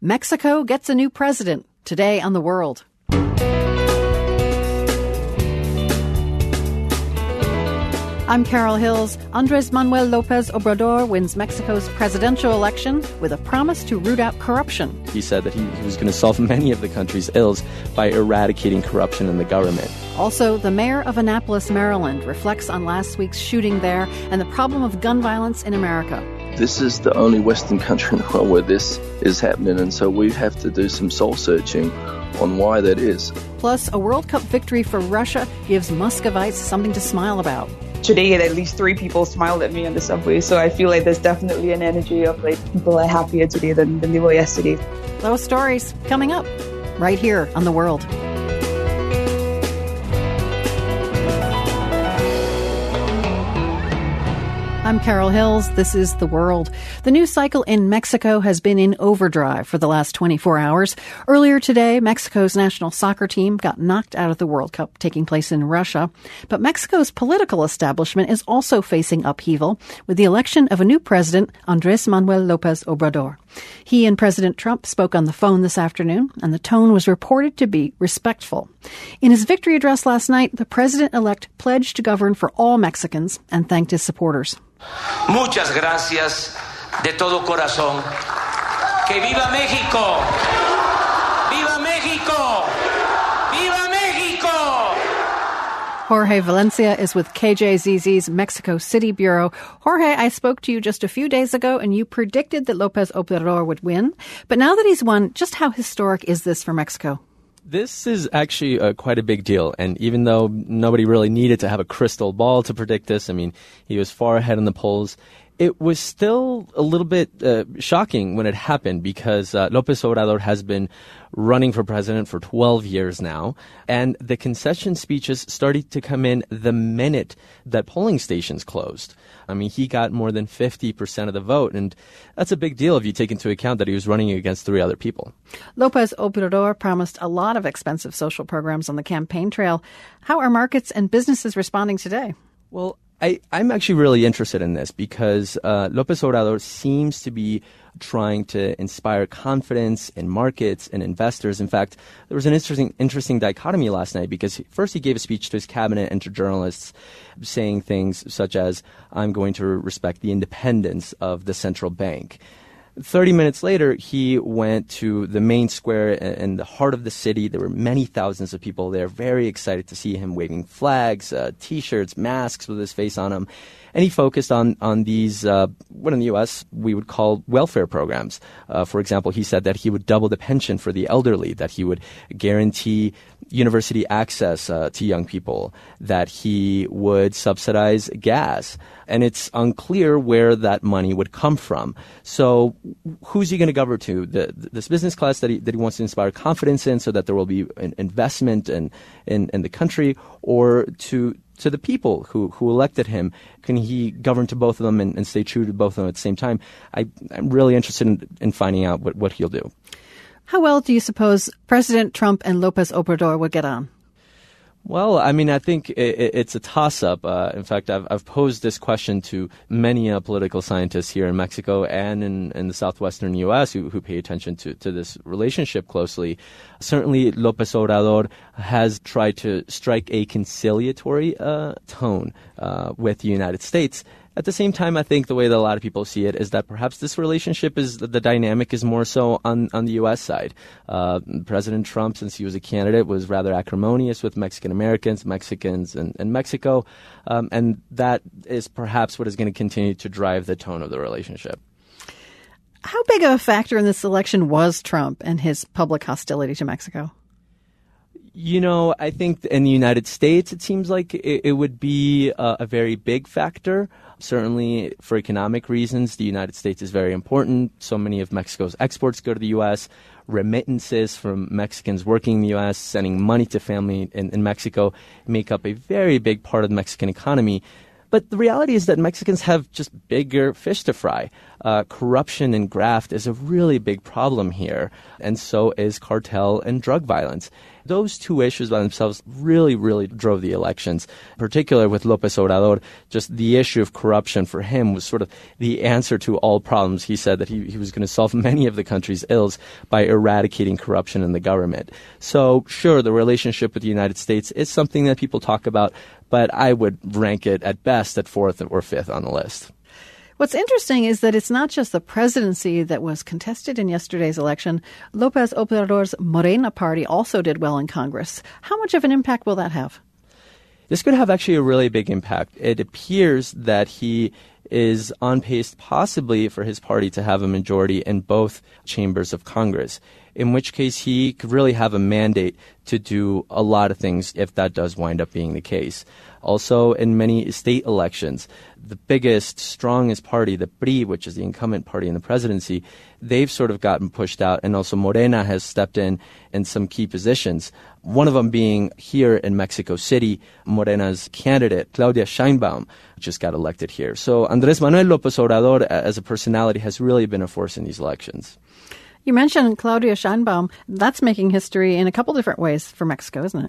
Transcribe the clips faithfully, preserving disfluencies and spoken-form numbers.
Mexico gets a new president. Today on The World. I'm Carol Hills. Andrés Manuel López Obrador wins Mexico's presidential election with a promise to root out corruption. He said that he, he was going to solve many of the country's ills by eradicating corruption in the government. Also, the mayor of Annapolis, Maryland, reflects on last week's shooting there and the problem of gun violence in America. This is the only Western country in the world where this is happening, and so we have to do some soul-searching on why that is. Plus, a World Cup victory for Russia gives Muscovites something to smile about. Today, at least three people smiled at me on the subway, so I feel like there's definitely an energy of like people are happier today than, than they were yesterday. Those stories coming up right here on The World. I'm Carol Hills. This is The World. The news cycle in Mexico has been in overdrive for the last twenty-four hours. Earlier today, Mexico's national soccer team got knocked out of the World Cup taking place in Russia. But Mexico's political establishment is also facing upheaval with the election of a new president, Andrés Manuel López Obrador. He and President Trump spoke on the phone this afternoon, and the tone was reported to be respectful. In his victory address last night, the president-elect pledged to govern for all Mexicans and thanked his supporters. Muchas gracias de todo corazón. Que viva México! Viva México! Viva México! Jorge Valencia is with K J Z Z's Mexico City Bureau. Jorge, I spoke to you just a few days ago, and you predicted that López Obrador would win. But now that he's won, just how historic is this for Mexico? This is actually uh, quite a big deal, and even though nobody really needed to have a crystal ball to predict this, I mean, he was far ahead in the polls, it was still a little bit uh, shocking when it happened because uh, López Obrador has been running for president for twelve years now, and the concession speeches started to come in the minute that polling stations closed. I mean, he got more than fifty percent of the vote, and that's a big deal if you take into account that he was running against three other people. López Obrador promised a lot of expensive social programs on the campaign trail. How are markets and businesses responding today? Well, I, I'm actually really interested in this because uh, López Obrador seems to be trying to inspire confidence in markets and investors. In fact, there was an interesting interesting dichotomy last night because first he gave a speech to his cabinet and to journalists saying things such as, I'm going to respect the independence of the central bank. Thirty minutes later, he went to the main square in the heart of the city. There were many thousands of people there, very excited to see him waving flags, uh, T-shirts, masks with his face on them. And he focused on on these, uh, what in the U S we would call welfare programs. Uh, for example, he said that he would double the pension for the elderly, that he would guarantee university access uh, to young people, that he would subsidize gas. And it's unclear where that money would come from. So who's he going to govern to? The, this business class that he, that he wants to inspire confidence in so that there will be an investment in, in, in the country, or to to the people who, who elected him? Can he govern to both of them and, and stay true to both of them at the same time? I, I'm really interested in, in finding out what, what he'll do. How well do you suppose President Trump and López Obrador would get on? Well, I mean, I think it, it's a toss-up. Uh, in fact, I've, I've posed this question to many uh, political scientists here in Mexico and in, in the southwestern U S who, who pay attention to, to this relationship closely. Certainly, López Obrador has tried to strike a conciliatory uh, tone uh, with the United States. At the same time, I think the way that a lot of people see it is that perhaps this relationship is, the dynamic is more so on, on the U S side. Uh, President Trump, since he was a candidate, was rather acrimonious with Mexican Americans, Mexicans, and, and Mexico. Um, and that is perhaps what is going to continue to drive the tone of the relationship. How big of a factor in this election was Trump and his public hostility to Mexico? You know, I think in the United States, it seems like it, it would be a, a very big factor. Certainly, for economic reasons, the United States is very important. So many of Mexico's exports go to the U S. Remittances from Mexicans working in the U S, sending money to family in, in Mexico, make up a very big part of the Mexican economy. But the reality is that Mexicans have just bigger fish to fry. uh, corruption and graft is a really big problem here, and so is cartel and drug violence. Those two issues by themselves really, really drove the elections, particularly with López Obrador. Just the issue of corruption for him was sort of the answer to all problems. He said that he, he was going to solve many of the country's ills by eradicating corruption in the government. So, sure, the relationship with the United States is something that people talk about, but I would rank it at best at fourth or fifth on the list. What's interesting is that it's not just the presidency that was contested in yesterday's election. López Obrador's Morena party also did well in Congress. How much of an impact will that have? This could have actually a really big impact. It appears that he is on pace possibly for his party to have a majority in both chambers of Congress, in which case he could really have a mandate to do a lot of things if that does wind up being the case. Also, in many state elections, the biggest, strongest party, the P R I, which is the incumbent party in the presidency, they've sort of gotten pushed out, and also Morena has stepped in in some key positions. One of them being here in Mexico City, Morena's candidate, Claudia Sheinbaum, just got elected here. So Andrés Manuel López Obrador, as a personality, has really been a force in these elections. You mentioned Claudia Sheinbaum. That's making history in a couple different ways for Mexico, isn't it?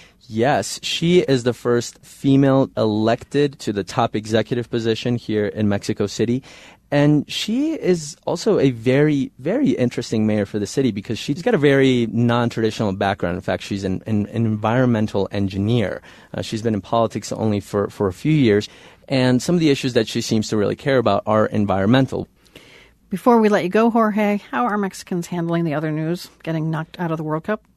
Yes, she is the first female elected to the top executive position here in Mexico City. And she is also a very, very interesting mayor for the city because she's got a very non-traditional background. In fact, she's an, an, an environmental engineer. Uh, she's been in politics only for, for a few years. And some of the issues that she seems to really care about are environmental. Before we let you go, Jorge, how are Mexicans handling the other news, getting knocked out of the World Cup?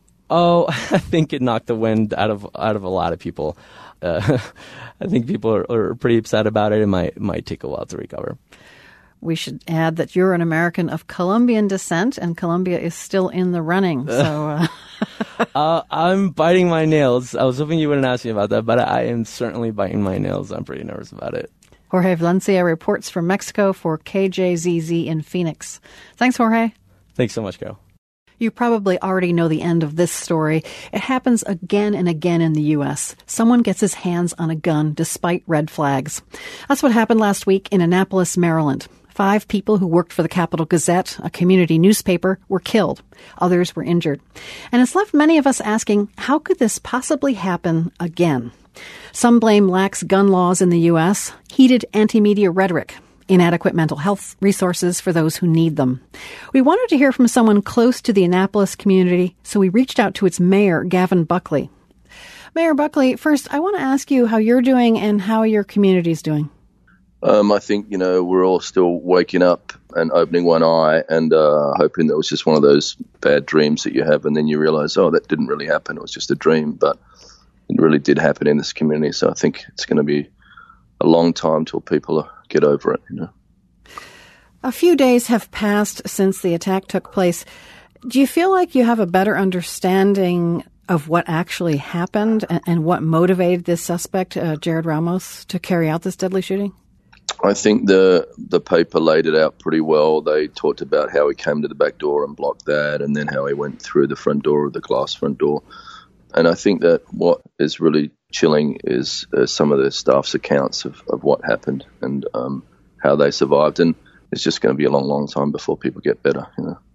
Oh, I think it knocked the wind out of out of a lot of people. Uh, I think people are, are pretty upset about it. It might, it might take a while to recover. We should add that you're an American of Colombian descent, and Colombia is still in the running. So uh... uh, I'm biting my nails. I was hoping you wouldn't ask me about that, but I am certainly biting my nails. I'm pretty nervous about it. Jorge Valencia reports from Mexico for K J Z Z in Phoenix. Thanks, Jorge. Thanks so much, Carol. You probably already know the end of this story. It happens again and again in the U S. Someone gets his hands on a gun despite red flags. That's what happened last week in Annapolis, Maryland. Five people who worked for the Capital Gazette, a community newspaper, were killed. Others were injured. And it's left many of us asking, how could this possibly happen again? Some blame lax gun laws in the U S, heated anti-media rhetoric, inadequate mental health resources for those who need them. We wanted to hear from someone close to the Annapolis community, so we reached out to its mayor, Gavin Buckley. Mayor Buckley, first, I want to ask you how you're doing and how your community's doing. Um, I think, you know, we're all still waking up and opening one eye and uh, hoping that it was just one of those bad dreams that you have, and then you realize, oh, that didn't really happen. It was just a dream, but it really did happen in this community. So I think it's going to be a long time till people get over it, you know. A few days have passed since the attack took place. Do you feel like you have a better understanding of what actually happened and, and what motivated this suspect, uh, Jared Ramos, to carry out this deadly shooting? I think the the paper laid it out pretty well. They talked about how he came to the back door and blocked that, and then how he went through the front door, the glass front door. And I think that what is really chilling is uh, some of the staff's accounts of, of what happened and um, how they survived. And it's just going to be a long, long time before people get better, you know.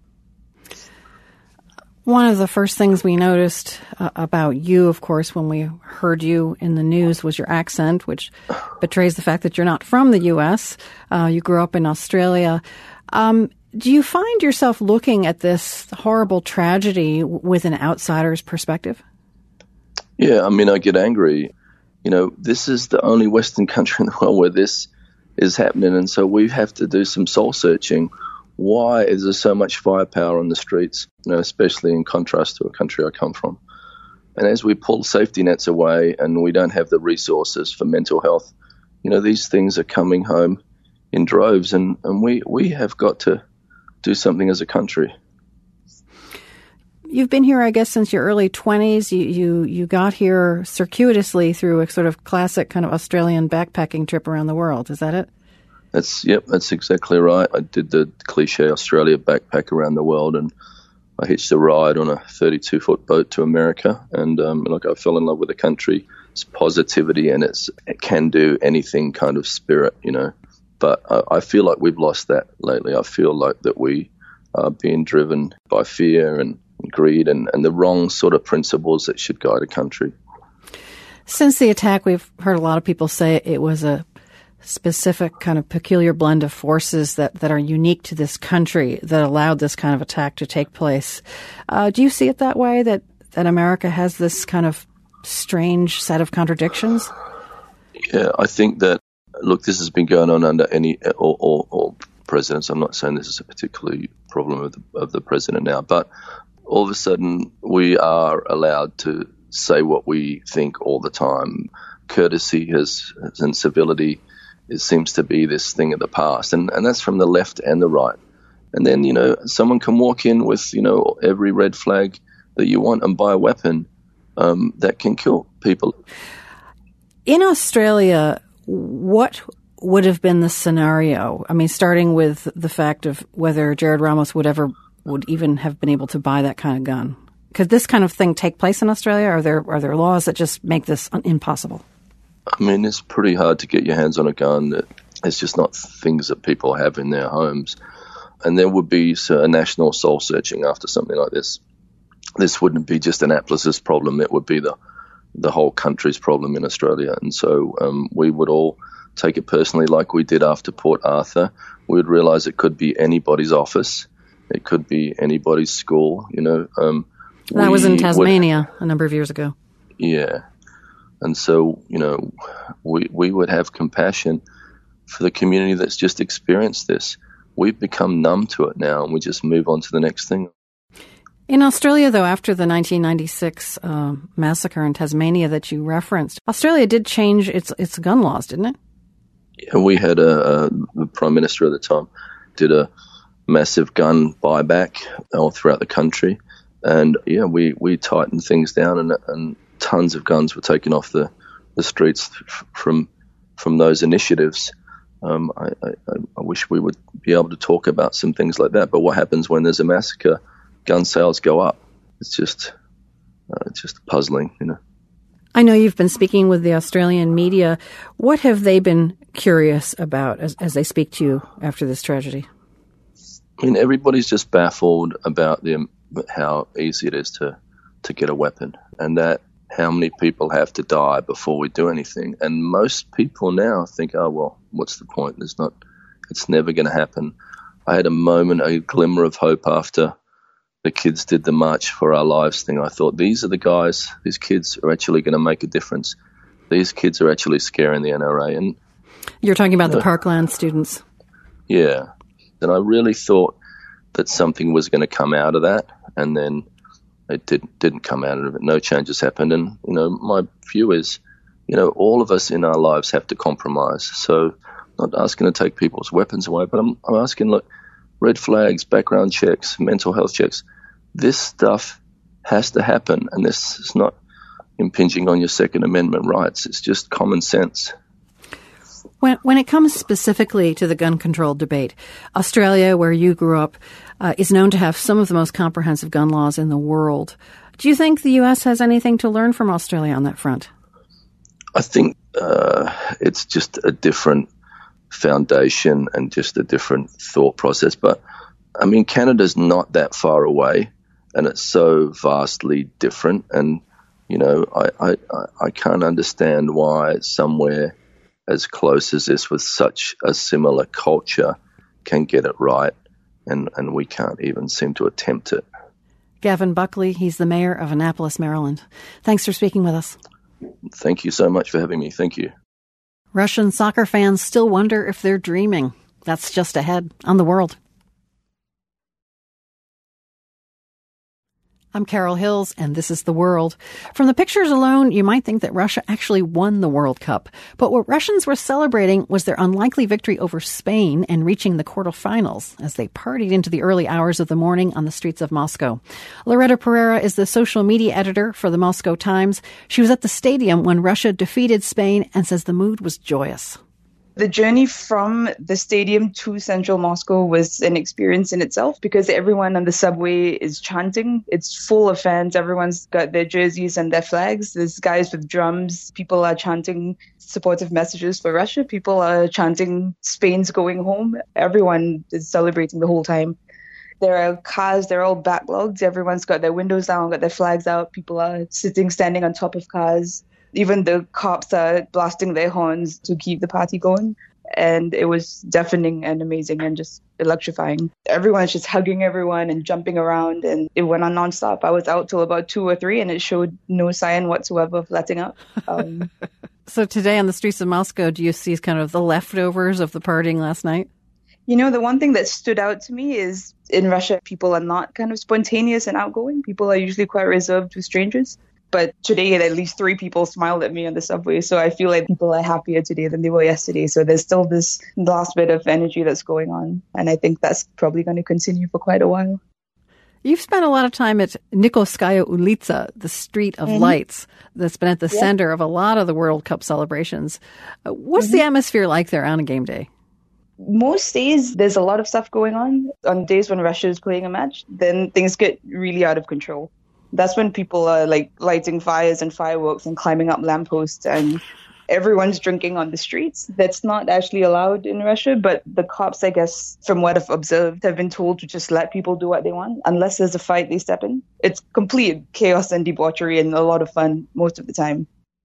One of the first things we noticed uh, about you, of course, when we heard you in the news was your accent, which betrays the fact that you're not from the U S. Uh, you grew up in Australia. Um, do you find yourself looking at this horrible tragedy with an outsider's perspective? Yeah, I mean, I get angry. You know, this is the only Western country in the world where this is happening, and so we have to do some soul searching. Why is there so much firepower on the streets, you know, especially in contrast to a country I come from? And as we pull safety nets away and we don't have the resources for mental health, you know, these things are coming home in droves, and, and we, we have got to do something as a country. You've been here, I guess, since your early twenties. You, you you got here circuitously through a sort of classic kind of Australian backpacking trip around the world. Is that it? That's yep, that's exactly right. I did the cliche Australia backpack around the world, and I hitched a ride on a thirty-two foot boat to America. And um, like I fell in love with the country, its positivity, and its it can do anything kind of spirit, you know. But I, I feel like we've lost that lately. I feel like that we are being driven by fear and greed and, and the wrong sort of principles that should guide a country. Since the attack, we've heard a lot of people say it was a specific kind of peculiar blend of forces that, that are unique to this country that allowed this kind of attack to take place. Uh, do you see it that way, that, that America has this kind of strange set of contradictions? Yeah, I think that, look, this has been going on under any all, all, all presidents. I'm not saying this is a particular problem of the, of the president now, but all of a sudden we are allowed to say what we think all the time. Courtesy has, and civility, it seems to be this thing of the past, and, and that's from the left and the right. And then, you know, someone can walk in with, you know, every red flag that you want and buy a weapon um, that can kill people. In Australia, what would have been the scenario? I mean, starting with the fact of whether Jared Ramos would ever would even have been able to buy that kind of gun. Could this kind of thing take place in Australia? Are there are there laws that just make this un- impossible? I mean, it's pretty hard to get your hands on a gun. It's just not things that people have in their homes. And there would be a national soul searching after something like this. This wouldn't be just an Atlas's problem. It would be the the whole country's problem in Australia. And so um, we would all take it personally, like we did after Port Arthur. We would realize it could be anybody's office. It could be anybody's school, you know. Um, that was in Tasmania would, a number of years ago. Yeah. And so, you know, we we would have compassion for the community that's just experienced this. We've become numb to it now, and we just move on to the next thing. In Australia, though, after the nineteen ninety-six uh, massacre in Tasmania that you referenced, Australia did change its its gun laws, didn't it? Yeah, we had a, a the Prime Minister at the time did a massive gun buyback all throughout the country, and yeah, we, we tightened things down, and and tons of guns were taken off the, the streets from from those initiatives. Um, I, I, I wish we would be able to talk about some things like that, but what happens when there's a massacre? Gun sales go up. It's just, uh, it's just puzzling, you know. I know you've been speaking with the Australian media. What have they been curious about as, as they speak to you after this tragedy? I mean, everybody's just baffled about the how easy it is to, to get a weapon, and that how many people have to die before we do anything. And most people now think, oh, well, what's the point? There's not, it's never going to happen. I had a moment, a glimmer of hope after the kids did the March for Our Lives thing. I thought, these are the guys, these kids are actually going to make a difference. These kids are actually scaring the N R A. And you're talking about you know, the Parkland students. Yeah. And I really thought that something was going to come out of that, and then it didn't didn't come out of it. No changes happened. And, you know, my view is, you know, all of us in our lives have to compromise. So I'm not asking to take people's weapons away, but I'm, I'm asking, look, red flags, background checks, mental health checks, this stuff has to happen, and this is not impinging on your Second Amendment rights. It's just common sense. When when it comes specifically to the gun control debate, Australia, where you grew up, uh, is known to have some of the most comprehensive gun laws in the world. Do you think the U S has anything to learn from Australia on that front? I think uh, it's just a different foundation and just a different thought process. But, I mean, Canada's not that far away, and it's so vastly different. And, you know, I, I, I can't understand why somewhere as close as this with such a similar culture can get it right, and, and we can't even seem to attempt it. Gavin Buckley, he's the mayor of Annapolis, Maryland. Thanks for speaking with us. Thank you so much for having me. Thank you. Russian soccer fans still wonder if they're dreaming. That's just ahead on The World. I'm Carol Hills, and this is The World. From the pictures alone, you might think that Russia actually won the World Cup. But what Russians were celebrating was their unlikely victory over Spain and reaching the quarterfinals as they partied into the early hours of the morning on the streets of Moscow. Loretta Pereira is the social media editor for the Moscow Times. She was at the stadium when Russia defeated Spain and says the mood was joyous. The journey from the stadium to central Moscow was an experience in itself because everyone on the subway is chanting. It's full of fans. Everyone's got their jerseys and their flags. There's guys with drums. People are chanting supportive messages for Russia. People are chanting Spain's going home. Everyone is celebrating the whole time. There are cars, they're all backlogged. Everyone's got their windows down, got their flags out. People are sitting, standing on top of cars. Even the cops are blasting their horns to keep the party going. And it was deafening and amazing and just electrifying. Everyone's just hugging everyone and jumping around, and it went on nonstop. I was out till about two or three, and it showed no sign whatsoever of letting up. Um, so today on the streets of Moscow, do you see kind of the leftovers of the partying last night? You know, the one thing that stood out to me is in Russia, people are not kind of spontaneous and outgoing. People are usually quite reserved with strangers. But today, at least three people smiled at me on the subway. So I feel like people are happier today than they were yesterday. So there's still this last bit of energy that's going on. And I think that's probably going to continue for quite a while. You've spent a lot of time at Nikolskaya Ulitsa, the Street of mm-hmm. Lights, that's been at the yeah. center of a lot of the World Cup celebrations. What's mm-hmm. the atmosphere like there on a game day? Most days, there's a lot of stuff going on. On days when Russia is playing a match, then things get really out of control. That's when people are like lighting fires and fireworks and climbing up lampposts, and everyone's drinking on the streets. That's not actually allowed in Russia, but the cops, I guess, from what I've observed, have been told to just let people do what they want. Unless there's a fight, they step in. It's complete chaos and debauchery and a lot of fun most of the time.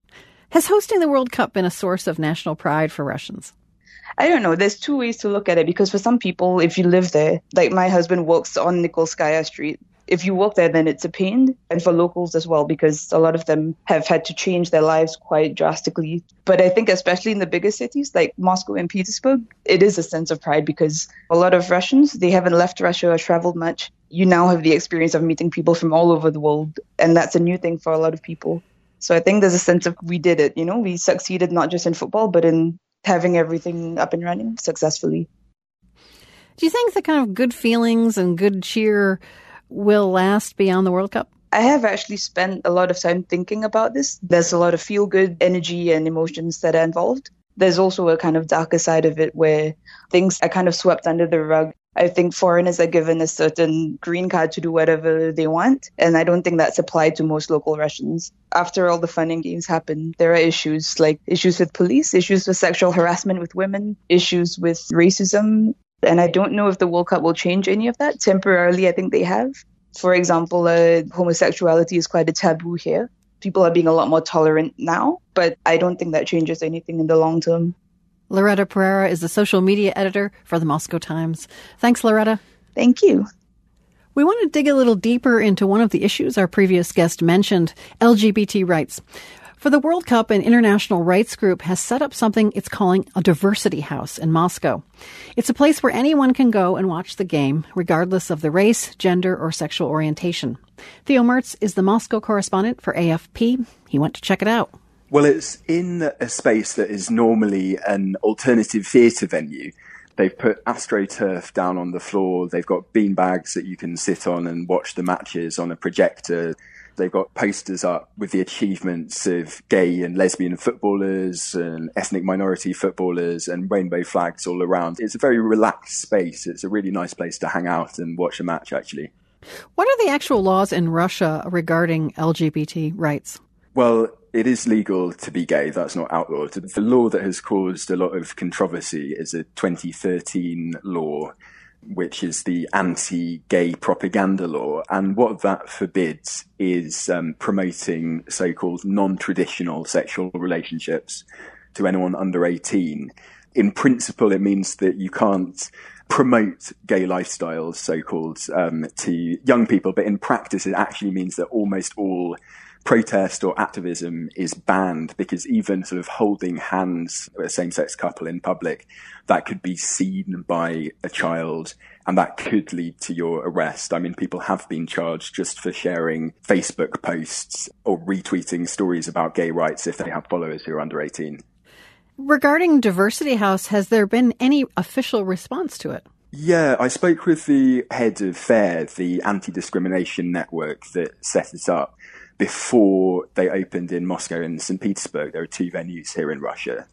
Has hosting the World Cup been a source of national pride for Russians? I don't know. There's two ways to look at it, because for some people, if you live there, like my husband works on Nikolskaya Street, if you walk there, then it's a pain. And for locals as well, because a lot of them have had to change their lives quite drastically. But I think especially in the bigger cities like Moscow and Petersburg, it is a sense of pride, because a lot of Russians, they haven't left Russia or traveled much. You now have the experience of meeting people from all over the world. And that's a new thing for a lot of people. So I think there's a sense of we did it. You know, we succeeded not just in football, but in having everything up and running successfully. Do you think the kind of good feelings and good cheer will last beyond the World Cup? I have actually spent a lot of time thinking about this. There's a lot of feel-good energy and emotions that are involved. There's also a kind of darker side of it where things are kind of swept under the rug. I think foreigners are given a certain green card to do whatever they want, and I don't think that's applied to most local Russians. After all the fun and games happen, there are issues like issues with police, issues with sexual harassment with women, issues with racism. And I don't know if the World Cup will change any of that. Temporarily, I think they have. For example, uh, homosexuality is quite a taboo here. People are being a lot more tolerant now, but I don't think that changes anything in the long term. Loretta Pereira is the social media editor for the Moscow Times. Thanks, Loretta. Thank you. We want to dig a little deeper into one of the issues our previous guest mentioned, L G B T rights. For the World Cup, an international rights group has set up something it's calling a diversity house in Moscow. It's a place where anyone can go and watch the game, regardless of the race, gender, or sexual orientation. Theo Mertz is the Moscow correspondent for A F P. He went to check it out. Well, it's in a space that is normally an alternative theatre venue. They've put AstroTurf down on the floor. They've got beanbags that you can sit on and watch the matches on a projector. They've got posters up with the achievements of gay and lesbian footballers and ethnic minority footballers and rainbow flags all around. It's a very relaxed space. It's a really nice place to hang out and watch a match, actually. What are the actual laws in Russia regarding L G B T rights? Well, it is legal to be gay. That's not outlawed. The law that has caused a lot of controversy is a twenty thirteen law, which is the anti-gay propaganda law. And what that forbids is um, promoting so-called non-traditional sexual relationships to anyone under eighteen. In principle, it means that you can't promote gay lifestyles, so-called, um, to young people. But in practice, it actually means that almost all protest or activism is banned, because even sort of holding hands with a same-sex couple in public, that could be seen by a child and that could lead to your arrest. I mean, people have been charged just for sharing Facebook posts or retweeting stories about gay rights if they have followers who are under eighteen. Regarding Diversity House, has there been any official response to it? Yeah, I spoke with the head of FAIR, the anti-discrimination network that set it up, before they opened in Moscow and Saint Petersburg. There are two venues here in Russia.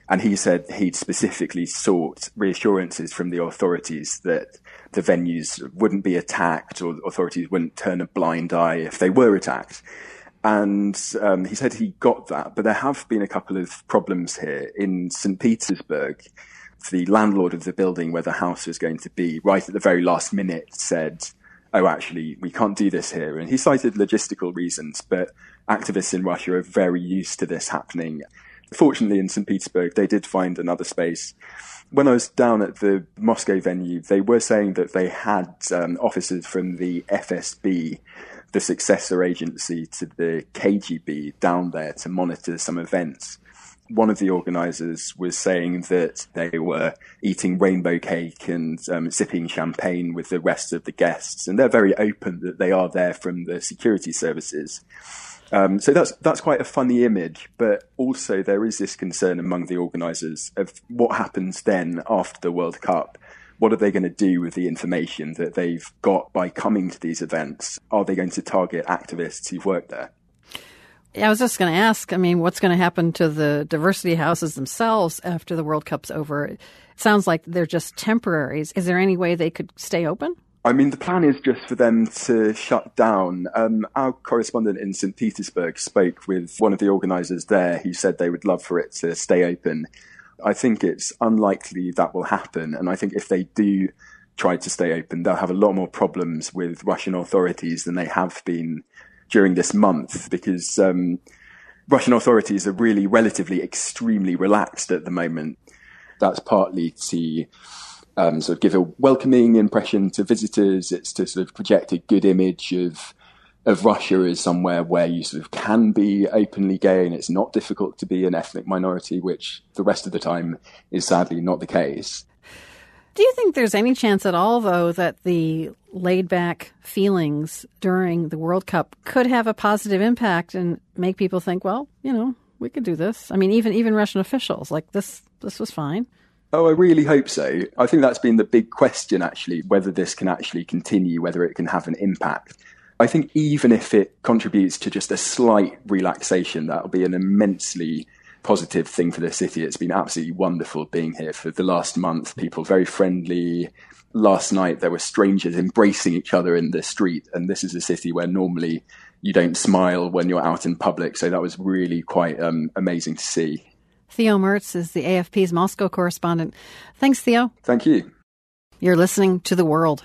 And he said he'd specifically sought reassurances from the authorities that the venues wouldn't be attacked or authorities wouldn't turn a blind eye if they were attacked. And um, he said he got that, but there have been a couple of problems here. In Saint Petersburg, the landlord of the building where the house was going to be, right at the very last minute, said, oh, actually, we can't do this here. And he cited logistical reasons, but activists in Russia are very used to this happening. Fortunately, in Saint Petersburg, they did find another space. When I was down at the Moscow venue, they were saying that they had um, officers from the F S B, the successor agency to the K G B, down there to monitor some events. One of the organisers was saying that they were eating rainbow cake and um, sipping champagne with the rest of the guests, and they're very open that they are there from the security services. Um, so that's that's quite a funny image, but also there is this concern among the organisers of what happens then after the World Cup. What are they going to do with the information that they've got by coming to these events? Are they going to target activists who've worked there? Yeah, I was just going to ask, I mean, what's going to happen to the diversity houses themselves after the World Cup's over? It sounds like they're just temporaries. Is there any way they could stay open? I mean, the plan is just for them to shut down. Um, our correspondent in Saint Petersburg spoke with one of the organisers there who said they would love for it to stay open. I think it's unlikely that will happen. And I think if they do try to stay open, they'll have a lot more problems with Russian authorities than they have been during this month, because um, Russian authorities are really relatively extremely relaxed at the moment. That's partly to um, sort of give a welcoming impression to visitors. It's to sort of project a good image of of Russia as somewhere where you sort of can be openly gay and it's not difficult to be an ethnic minority, which the rest of the time is sadly not the case. Do you think there's any chance at all, though, that the laid-back feelings during the World Cup could have a positive impact and make people think, well, you know, we could do this? I mean, even even Russian officials, like this, this was fine. Oh, I really hope so. I think that's been the big question, actually, whether this can actually continue, whether it can have an impact. I think even if it contributes to just a slight relaxation, that'll be an immensely positive thing for the city. It's been absolutely wonderful being here for the last month. People very friendly. Last night there were strangers embracing each other in the street, and this is a city where normally you don't smile when you're out in public. So that was really quite um, amazing to see. Theo Mertz is the A F P's Moscow correspondent. Thanks, Theo. Thank you. You're listening to The World.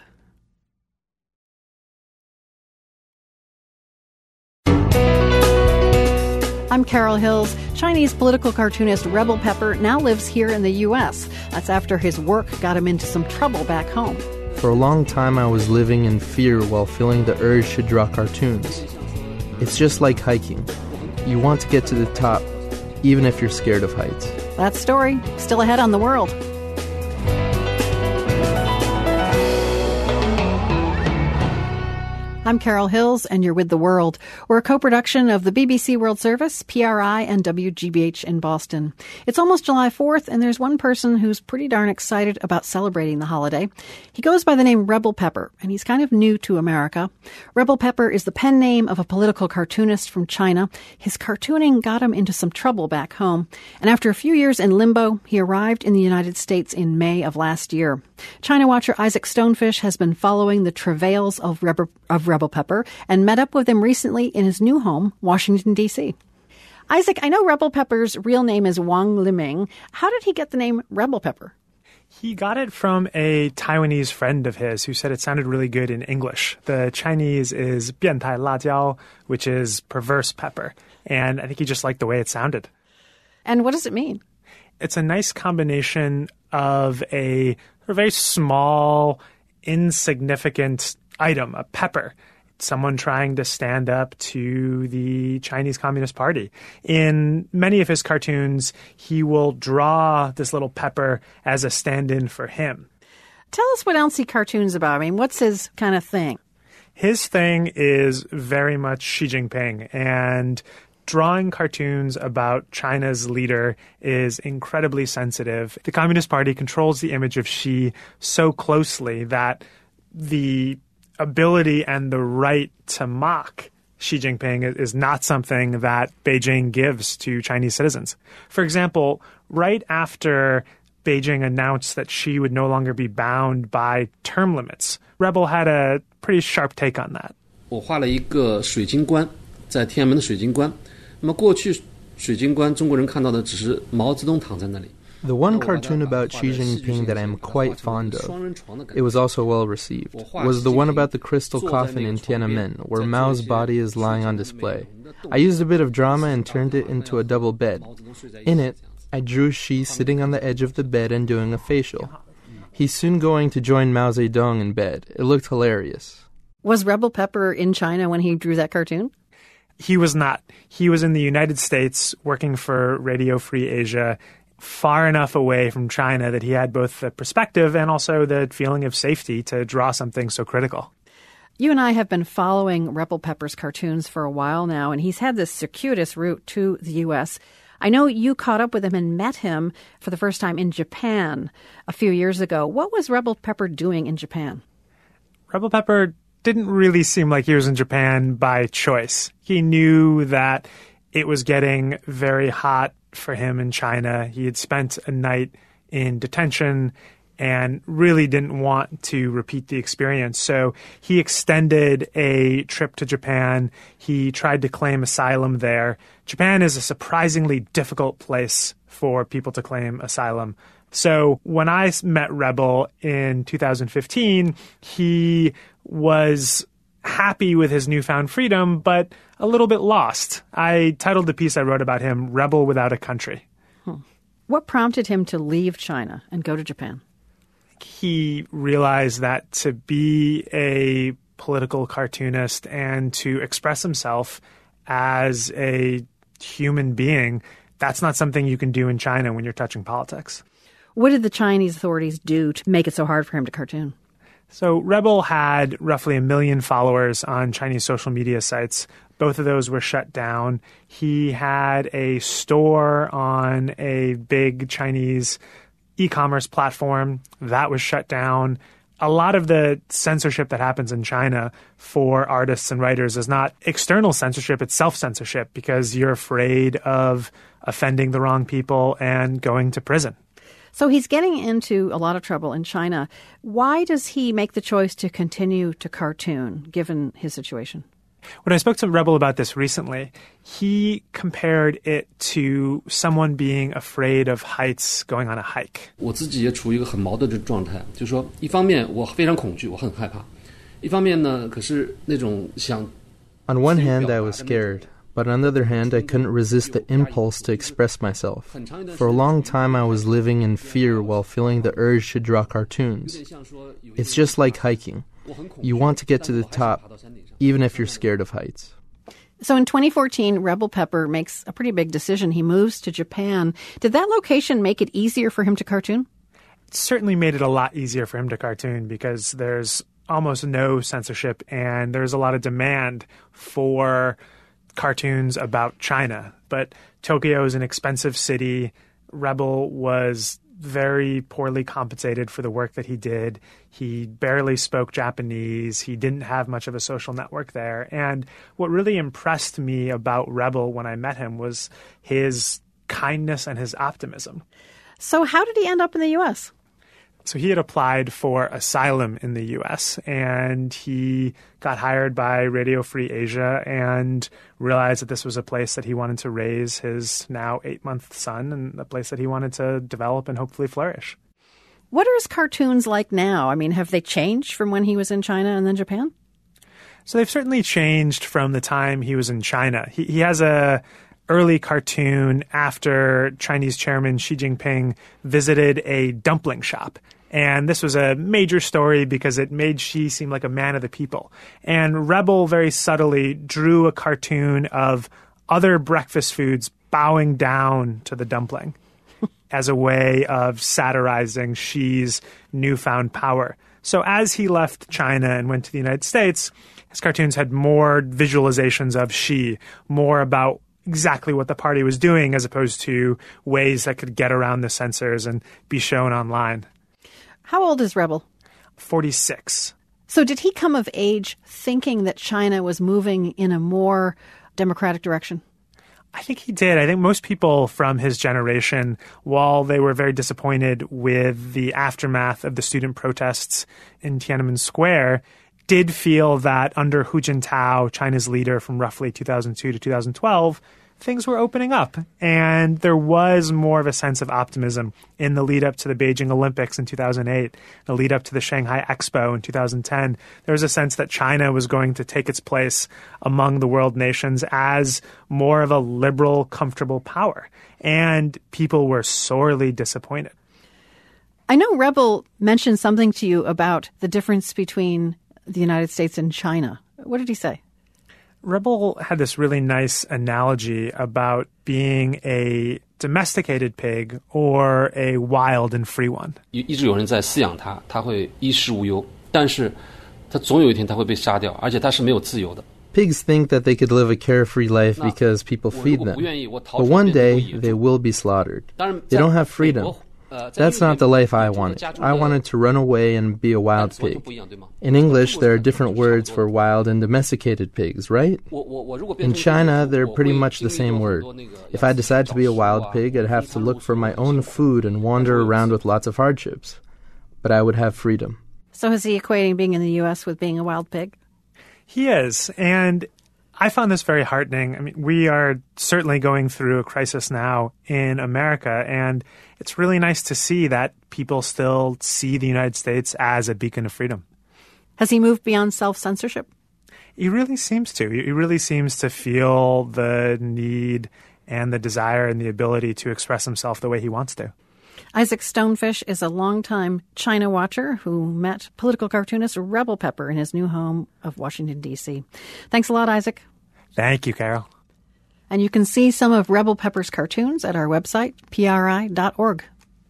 I'm Carol Hills. Chinese political cartoonist Rebel Pepper now lives here in the U S. That's after his work got him into some trouble back home. For a long time, I was living in fear while feeling the urge to draw cartoons. It's just like hiking. You want to get to the top, even if you're scared of heights. That story, still ahead on The World. I'm Carol Hills, and you're with The World. We're a co-production of the B B C World Service, P R I, and W G B H in Boston. It's almost July fourth, and there's one person who's pretty darn excited about celebrating the holiday. He goes by the name Rebel Pepper, and he's kind of new to America. Rebel Pepper is the pen name of a political cartoonist from China. His cartooning got him into some trouble back home, and after a few years in limbo, he arrived in the United States in May of last year. China watcher Isaac Stonefish has been following the travails of Rebel, of Rebel Pepper and met up with him recently in his new home, Washington, D C. Isaac, I know Rebel Pepper's real name is Wang Liming. How did he get the name Rebel Pepper? He got it from a Taiwanese friend of his who said it sounded really good in English. The Chinese is 变态辣椒, which is perverse pepper. And I think he just liked the way it sounded. And what does it mean? It's a nice combination of a very small, insignificant item, a pepper, someone trying to stand up to the Chinese Communist Party. In many of his cartoons, he will draw this little pepper as a stand-in for him. Tell us what else he cartoons about. I mean, what's his kind of thing? His thing is very much Xi Jinping, and drawing cartoons about China's leader is incredibly sensitive. The Communist Party controls the image of Xi so closely that the ability and the right to mock Xi Jinping is not something that Beijing gives to Chinese citizens. For example, right after Beijing announced that Xi would no longer be bound by term limits, Rebel had a pretty sharp take on that. 我画了一个水晶棺，在天安门的水晶棺。那么过去水晶棺中国人看到的只是毛泽东躺在那里。 The one cartoon about Xi Jinping that I'm quite fond of, it was also well received, was the one about the crystal coffin in Tiananmen, where Mao's body is lying on display. I used a bit of drama and turned it into a double bed. In it, I drew Xi sitting on the edge of the bed and doing a facial. He's soon going to join Mao Zedong in bed. It looked hilarious. Was Rebel Pepper in China when he drew that cartoon? He was not. He was in the United States working for Radio Free Asia, far enough away from China that he had both the perspective and also the feeling of safety to draw something so critical. You and I have been following Rebel Pepper's cartoons for a while now, and he's had this circuitous route to the U S. I know you caught up with him and met him for the first time in Japan a few years ago. What was Rebel Pepper doing in Japan? Rebel Pepper didn't really seem like he was in Japan by choice. He knew that it was getting very hot for him in China. He had spent a night in detention and really didn't want to repeat the experience. So he extended a trip to Japan. He tried to claim asylum there. Japan is a surprisingly difficult place for people to claim asylum. So when I met Rebel in two thousand fifteen, he was happy with his newfound freedom, but a little bit lost. I titled the piece I wrote about him, Rebel Without a Country. Hmm. What prompted him to leave China and go to Japan? He realized that to be a political cartoonist and to express himself as a human being, that's not something you can do in China when you're touching politics. What did the Chinese authorities do to make it so hard for him to cartoon? So Rebel had roughly a million followers on Chinese social media sites. Both of those were shut down. He had a store on a big Chinese e-commerce platform that was shut down. A lot of the censorship that happens in China for artists and writers is not external censorship, it's self-censorship because you're afraid of offending the wrong people and going to prison. So he's getting into a lot of trouble in China. Why does he make the choice to continue to cartoon, given his situation? When I spoke to Rebel about this recently, he compared it to someone being afraid of heights going on a hike. 我自己也处于一个很矛盾的状态，就是说，一方面我非常恐惧，我很害怕；一方面呢，可是那种想。 On one hand, I was scared. But on the other hand, I couldn't resist the impulse to express myself. For a long time, I was living in fear while feeling the urge to draw cartoons. It's just like hiking. You want to get to the top, even if you're scared of heights. So in twenty fourteen, Rebel Pepper makes a pretty big decision. He moves to Japan. Did that location make it easier for him to cartoon? It certainly made it a lot easier for him to cartoon because there's almost no censorship and there's a lot of demand for cartoons about China. But Tokyo is an expensive city. Rebel was very poorly compensated for the work that he did. He barely spoke Japanese. He didn't have much of a social network there. And what really impressed me about Rebel when I met him was his kindness and his optimism. So how did he end up in the U S? So he had applied for asylum in the U S and he got hired by Radio Free Asia and realized that this was a place that he wanted to raise his now eight-month son and a place that he wanted to develop and hopefully flourish. What are his cartoons like now? I mean, have they changed from when he was in China and then Japan? So they've certainly changed from the time he was in China. He, he has a early cartoon after Chinese chairman Xi Jinping visited a dumpling shop. And this was a major story because it made Xi seem like a man of the people. And Rebel very subtly drew a cartoon of other breakfast foods bowing down to the dumpling as a way of satirizing Xi's newfound power. So as he left China and went to the United States, his cartoons had more visualizations of Xi, more about exactly what the party was doing as opposed to ways that could get around the censors and be shown online. How old is Rebel? forty-six. So did he come of age thinking that China was moving in a more democratic direction? I think he did. I think most people from his generation, while they were very disappointed with the aftermath of the student protests in Tiananmen Square, did feel that under Hu Jintao, China's leader from roughly two thousand two to two thousand twelve, things were opening up. And there was more of a sense of optimism in the lead up to the Beijing Olympics in two thousand eight, the lead up to the Shanghai Expo in two thousand ten. There was a sense that China was going to take its place among the world nations as more of a liberal, comfortable power. And people were sorely disappointed. I know Rebel mentioned something to you about the difference between the United States and China. What did he say? Rebel had this really nice analogy about being a domesticated pig or a wild and free one. 一直有人在饲养它，它会衣食无忧，但是它总有一天它会被杀掉，而且它是没有自由的。 Pigs think that they could live a carefree life because people feed them. But one day, they will be slaughtered. They don't have freedom. That's not the life I wanted. I wanted to run away and be a wild pig. In English, there are different words for wild and domesticated pigs, right? In China, they're pretty much the same word. If I decide to be a wild pig, I'd have to look for my own food and wander around with lots of hardships. But I would have freedom. So is he equating being in the U S with being a wild pig? He is. And I found this very heartening. I mean, we are certainly going through a crisis now in America, and it's really nice to see that people still see the United States as a beacon of freedom. Has he moved beyond self-censorship? He really seems to. He really seems to feel the need and the desire and the ability to express himself the way he wants to. Isaac Stonefish is a longtime China watcher who met political cartoonist Rebel Pepper in his new home of Washington, D C. Thanks a lot, Isaac. Thank you, Carol. And you can see some of Rebel Pepper's cartoons at our website, P R I dot org.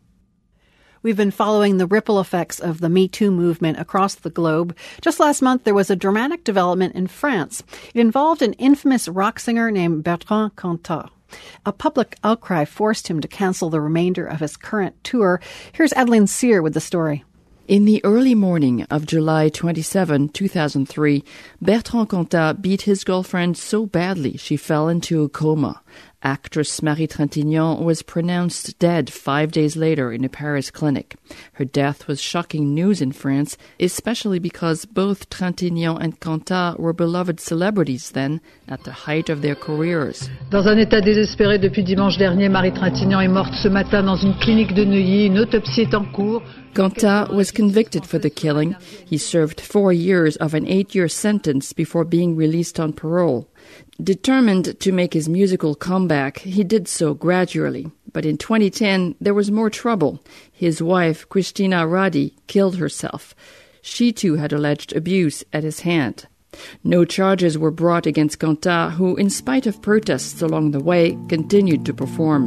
We've been following the ripple effects of the Me Too movement across the globe. Just last month, there was a dramatic development in France. It involved an infamous rock singer named Bertrand Cantat. A public outcry forced him to cancel the remainder of his current tour. Here's Adeline Sear with the story. In the early morning of July twenty-seventh, two thousand three, Bertrand Cantat beat his girlfriend so badly she fell into a coma. Actress Marie Trintignant was pronounced dead five days later in a Paris clinic. Her death was shocking news in France, especially because both Trintignant and Cantat were beloved celebrities then, at the height of their careers. Dans un état désespéré depuis dimanche dernier, Marie Trintignant est morte ce matin dans une clinique de Neuilly. Une autopsie est en cours. Cantat was convicted for the killing. He served four years of an eight-year sentence before being released on parole. Determined to make his musical comeback, he did so gradually. But in twenty ten, there was more trouble. His wife, Christina Radi, killed herself. She too had alleged abuse at his hand. No charges were brought against Cantat, who, in spite of protests along the way, continued to perform.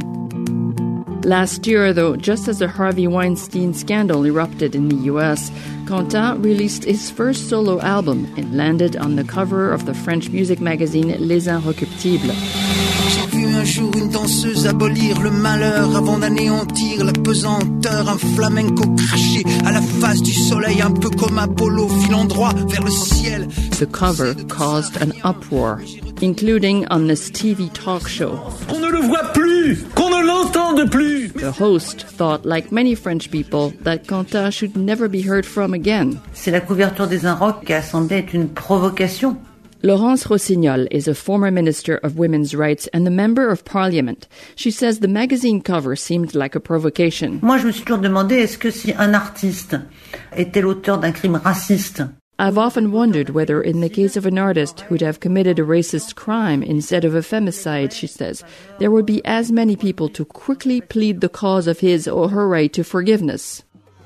Last year, though, just as the Harvey Weinstein scandal erupted in the U S, Cantat released his first solo album and landed on the cover of the French music magazine Les Inrecuptibles. J'ai vu un jour une danseuse abolir le malheur avant d'anéantir la pesanteur, un flamenco craché à la face du soleil, un peu comme Apollo filant droit vers le ciel. The cover caused an uproar, including on this T V talk show. Qu'on ne le voit plus, qu'on ne l'entende plus. The host thought, like many French people, that Cantat should never be heard from again. C'est la couverture des Inrocks qui a semblé être une provocation. Laurence Rossignol is a former Minister of Women's Rights and a Member of Parliament. She says the magazine cover seemed like a provocation. Moi, je me suis toujours demandé, est-ce que si un artiste était l'auteur d'un crime raciste, I've often wondered whether in the case of an artist who'd have committed a racist crime instead of a femicide, she says, there would be as many people to quickly plead the cause of his or her right to forgiveness.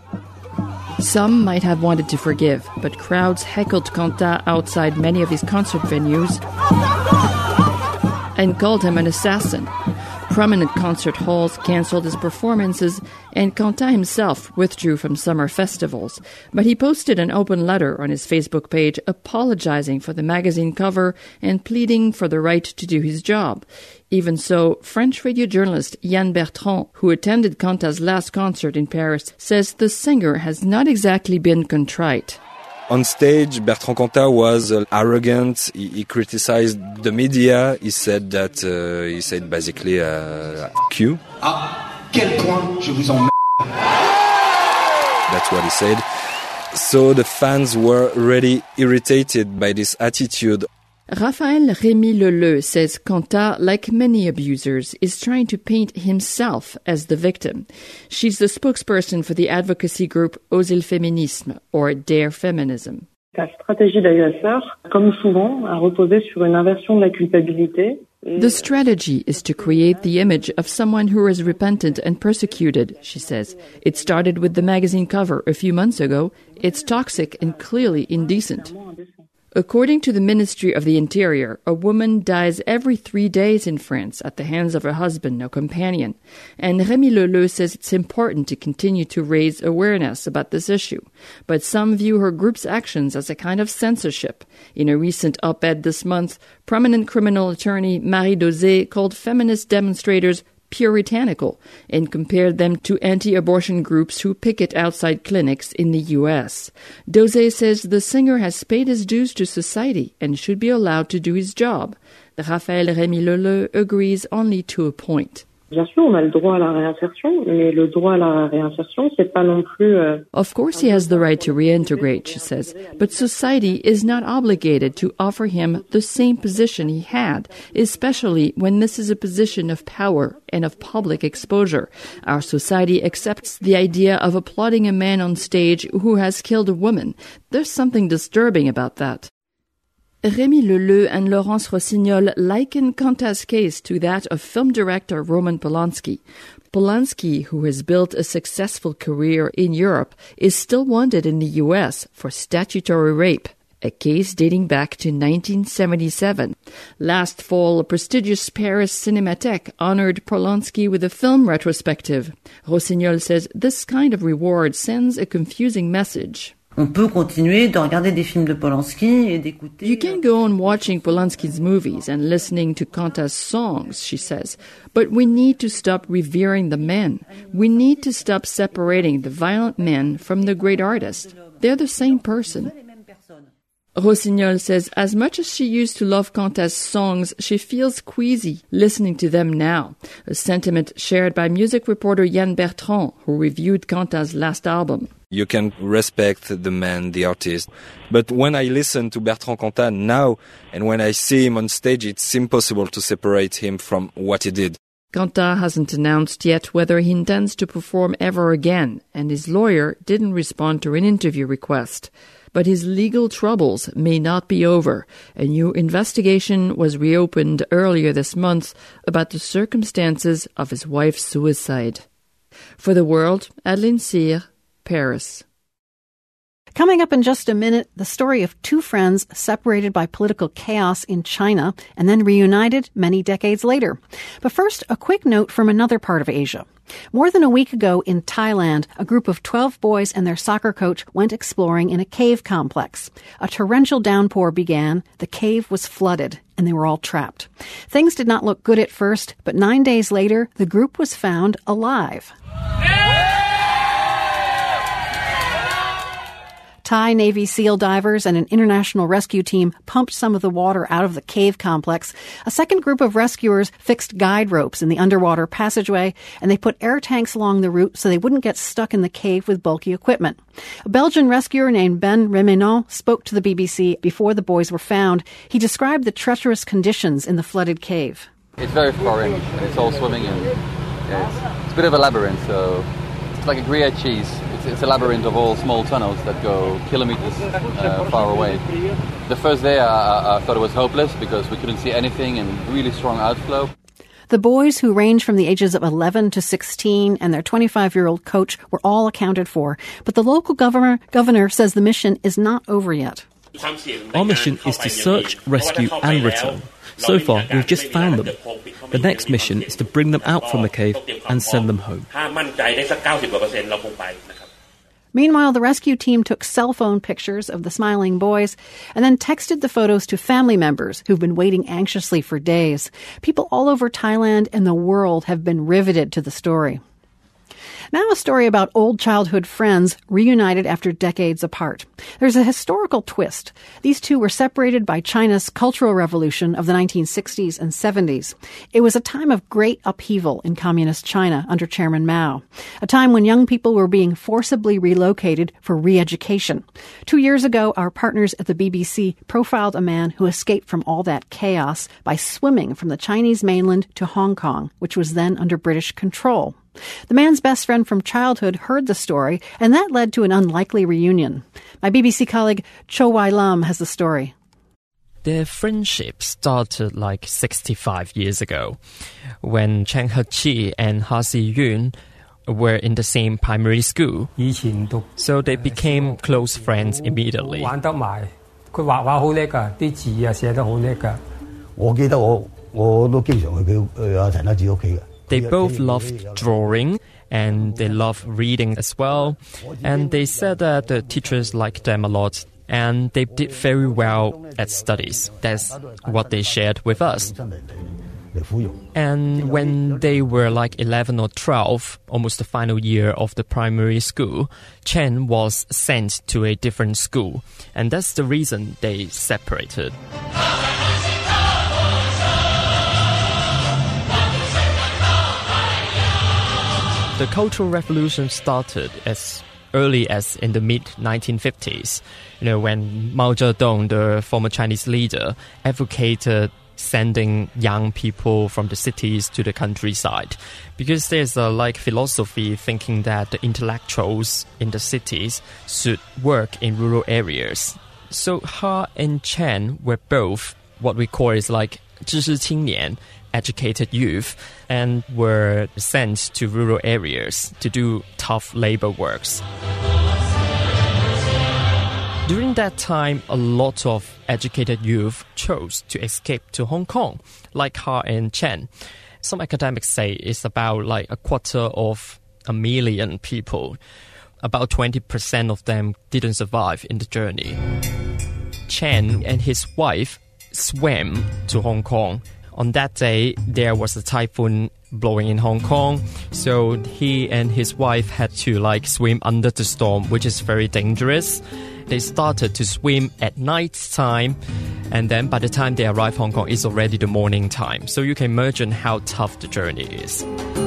Some might have wanted to forgive, but crowds heckled Cantat outside many of his concert venues and called him an assassin. Prominent concert halls cancelled his performances, and Cantat himself withdrew from summer festivals. But he posted an open letter on his Facebook page apologizing for the magazine cover and pleading for the right to do his job. Even so, French radio journalist Yann Bertrand, who attended Cantat's last concert in Paris, says the singer has not exactly been contrite. On stage, Bertrand Cantat was uh, arrogant. He, he criticized the media. He said that, uh, he said basically, uh, Q. Ah, quel point je vous emmerde. That's what he said. So the fans were really irritated by this attitude. Raphaël Rémy Leleu says Cantat, like many abusers, is trying to paint himself as the victim. She's the spokesperson for the advocacy group Osez le Féminisme, or Dare Feminism. La stratégie d'agresseur, comme souvent, a reposé sur une inversion de la culpabilité. The strategy is to create the image of someone who is repentant and persecuted, she says. It started with the magazine cover a few months ago. It's toxic and clearly indecent. According to the Ministry of the Interior, a woman dies every three days in France at the hands of her husband or companion. And Rémy Leleu says it's important to continue to raise awareness about this issue. But some view her group's actions as a kind of censorship. In a recent op-ed this month, prominent criminal attorney Marie Dauzé called feminist demonstrators puritanical and compared them to anti-abortion groups who picket outside clinics in the U S. Dauzé says the singer has paid his dues to society and should be allowed to do his job. Raphaël Rémy Leleu agrees only to a point. Bien sûr, on a le droit à la réinsertion, mais le droit à la réinsertion, c'est pas non plus... Euh... Of course he has the right to reintegrate, she says, but society is not obligated to offer him the same position he had, especially when this is a position of power and of public exposure. Our society accepts the idea of applauding a man on stage who has killed a woman. There's something disturbing about that. Rémy Leleu and Laurence Rossignol liken Cantat's case to that of film director Roman Polanski. Polanski, who has built a successful career in Europe, is still wanted in the U S for statutory rape, a case dating back to nineteen seventy-seven. Last fall, a prestigious Paris Cinémathèque honored Polanski with a film retrospective. Rossignol says this kind of reward sends a confusing message. On peut continuer de regarder des films de Polanski et d'écouter... You can go on watching Polanski's movies and listening to Cantat's songs, she says. But we need to stop revering the men. We need to stop separating the violent men from the great artist. They're the same person. Rossignol says as much as she used to love Cantat's songs, she feels queasy listening to them now, a sentiment shared by music reporter Yann Bertrand, who reviewed Cantat's last album. You can respect the man, the artist. But when I listen to Bertrand Cantat now, and when I see him on stage, it's impossible to separate him from what he did. Cantat hasn't announced yet whether he intends to perform ever again, and his lawyer didn't respond to an interview request. But his legal troubles may not be over. A new investigation was reopened earlier this month about the circumstances of his wife's suicide. For The World, Adeline Cyr, Paris. Coming up in just a minute, the story of two friends separated by political chaos in China and then reunited many decades later. But first, a quick note from another part of Asia. More than a week ago in Thailand, a group of twelve boys and their soccer coach went exploring in a cave complex. A torrential downpour began, the cave was flooded, and they were all trapped. Things did not look good at first, but nine days later, the group was found alive. Thai Navy SEAL divers and an international rescue team pumped some of the water out of the cave complex. A second group of rescuers fixed guide ropes in the underwater passageway, and they put air tanks along the route so they wouldn't get stuck in the cave with bulky equipment. A Belgian rescuer named Ben Remenon spoke to the B B C before the boys were found. He described the treacherous conditions in the flooded cave. It's very foreign, and it's all swimming in. Yeah, it's, it's a bit of a labyrinth, so it's like a Gruyere cheese. It's, it's a labyrinth of all small tunnels that go kilometers uh, far away. The first day I, I, I thought it was hopeless because we couldn't see anything and really strong outflow. The boys, who range from the ages of eleven to sixteen, and their twenty-five-year-old coach were all accounted for. But the local governor, governor says the mission is not over yet. Our mission is to search, rescue and return. So far, we've just found them. The next mission is to bring them out from the cave and send them home. Meanwhile, the rescue team took cell phone pictures of the smiling boys and then texted the photos to family members who've been waiting anxiously for days. People all over Thailand and the world have been riveted to the story. Now a story about old childhood friends reunited after decades apart. There's a historical twist. These two were separated by China's Cultural Revolution of the nineteen sixties and seventies. It was a time of great upheaval in communist China under Chairman Mao, a time when young people were being forcibly relocated for re-education. Two years ago, our partners at the B B C profiled a man who escaped from all that chaos by swimming from the Chinese mainland to Hong Kong, which was then under British control. The man's best friend from childhood heard the story, and that led to an unlikely reunion. My B B C colleague Cho Wai Lam has the story. Their friendship started like sixty-five years ago, when Chen He-chi and Ha Si-yun were in the same primary school. So they became close friends immediately. They both loved drawing and they loved reading as well. And they said that the teachers liked them a lot and they did very well at studies. That's what they shared with us. And when they were like eleven or twelve, almost the final year of the primary school, Chen was sent to a different school. And that's the reason they separated. The Cultural Revolution started as early as in the mid nineteen fifties, you know, when Mao Zedong, the former Chinese leader, advocated sending young people from the cities to the countryside, because there's a like philosophy thinking that the intellectuals in the cities should work in rural areas. So Ha and Chen were both what we call is like 知识青年, educated youth, and were sent to rural areas to do tough labor works. During that time, a lot of educated youth chose to escape to Hong Kong, like Ha and Chen. Some academics say it's about like a quarter of a million people. About twenty percent of them didn't survive in the journey. Chen and his wife swam to Hong Kong. On that day, there was a typhoon blowing in Hong Kong, so he and his wife had to like swim under the storm, which is very dangerous. They started to swim at night time, and then by the time they arrived Hong Kong, it's already the morning time. So you can imagine how tough the journey is.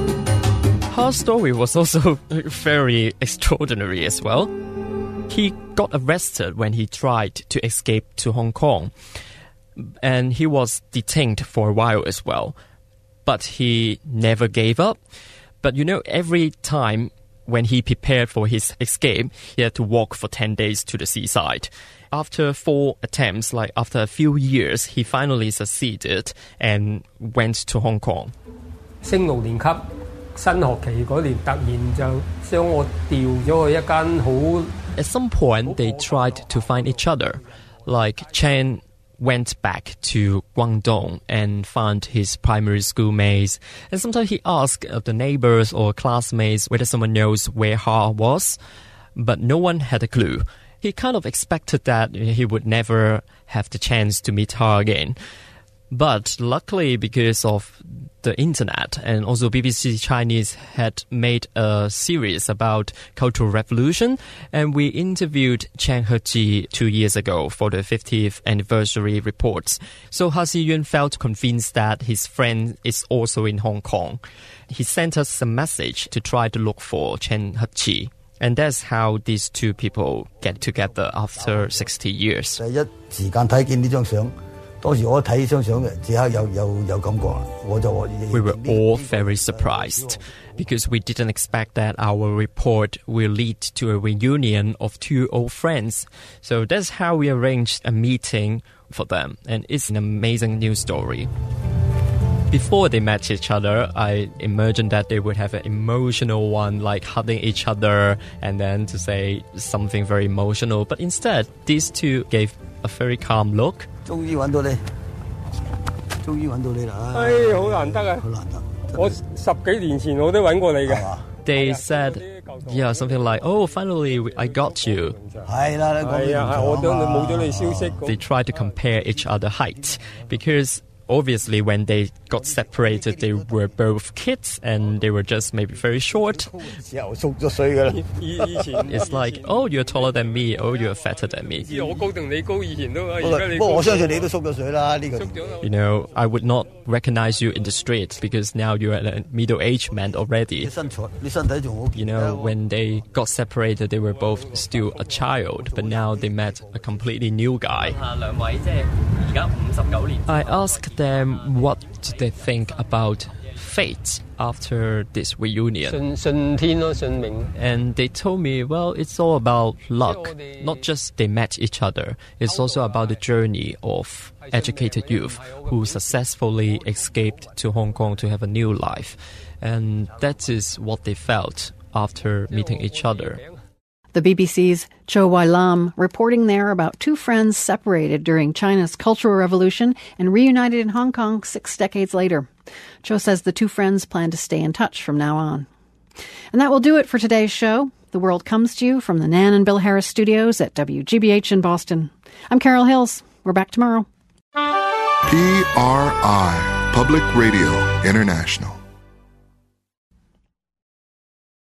Her story was also very extraordinary as well. He got arrested when he tried to escape to Hong Kong, and he was detained for a while as well. But he never gave up. But you know, every time when he prepared for his escape, he had to walk for ten days to the seaside. After four attempts, like after a few years, he finally succeeded and went to Hong Kong. 升六年級新學期嗰年，突然就將我調咗去一間好。 At some point, they tried to find each other. Like Chen went back to Guangdong and found his primary school mates. And sometimes he asked the neighbors or classmates whether someone knows where Ha was, but no one had a clue. He kind of expected that he would never have the chance to meet Ha again. But luckily, because of the internet and also B B C Chinese had made a series about Cultural Revolution, and we interviewed Chen He-chi two years ago for the fiftieth anniversary reports. So Ha Si-yun felt convinced that his friend is also in Hong Kong. He sent us a message to try to look for Chen He-chi. And that's how these two people get together after sixty years. We were all very surprised because we didn't expect that our report will lead to a reunion of two old friends. So that's how we arranged a meeting for them, and it's an amazing news story. Before they met each other, I imagined that they would have an emotional one, like hugging each other and then to say something very emotional. But instead, these two gave a very calm look. 終於揾到你，終於揾到你啦！哎，好難得啊！好難得。我十幾年前我都揾過你嘅。 They said, yeah, something like, oh, finally I got you. They tried to compare each other's height because Obviously, when they got separated, they were both kids and they were just maybe very short. It's like, oh, you're taller than me, oh, you're fatter than me. You know, I would not recognize you in the street because now you're a middle-aged man already. You know, when they got separated, they were both still a child, but now they met a completely new guy. I asked them what do they think about fate after this reunion. And they told me, well, it's all about luck. Not just they met each other, it's also about the journey of educated youth who successfully escaped to Hong Kong to have a new life. And that is what they felt after meeting each other. The B B C's Cho Wai Lam reporting there about two friends separated during China's Cultural Revolution and reunited in Hong Kong six decades later. Cho says the two friends plan to stay in touch from now on. And that will do it for today's show. The World comes to you from the Nan and Bill Harris studios at W G B H in Boston. I'm Carol Hills. We're back tomorrow. P R I, Public Radio International.